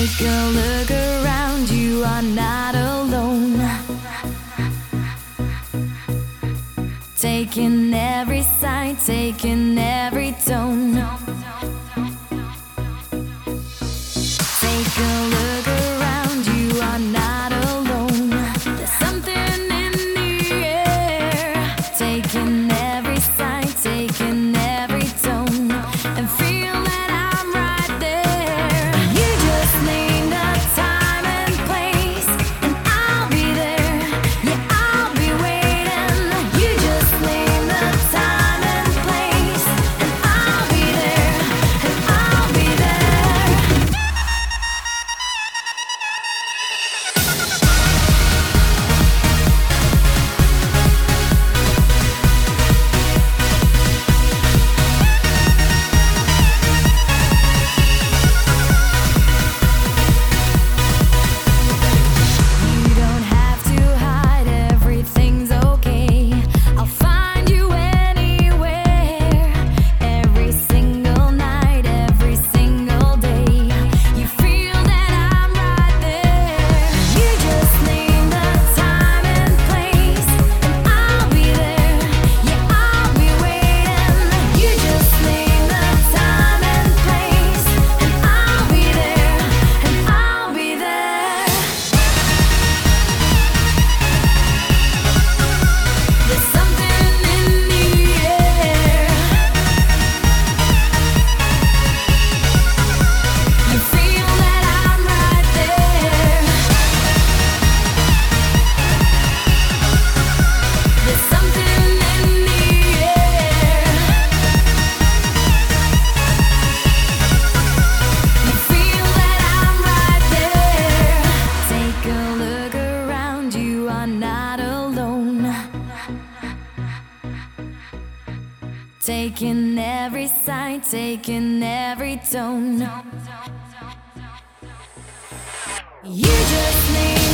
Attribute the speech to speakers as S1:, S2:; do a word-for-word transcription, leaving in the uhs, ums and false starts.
S1: Take a look around, you are not alone. Taking every sight, taking every tone. Take a look around, you are not alone. There's something in the air. Taking every sight, taking every tone, and feel that I'm right there. You just need a time and place, and I'll be there. Yeah, I'll be waiting. You just need the time and place, and I'll be there, and I'll be there. You don't have to hide, everything's okay. I'll find you anywhere. Every single night, every single day. You feel that I'm right there. You just need the time and place, and I'll be there. Yeah, I'll be waiting. You just need the time and place, and I'll be there, and I'll be there. There's something in the air. You feel that I'm right there. There's something in the air. You feel that I'm right there. Take a look around, you are not alone. Taking every sight, taking every tone. You just need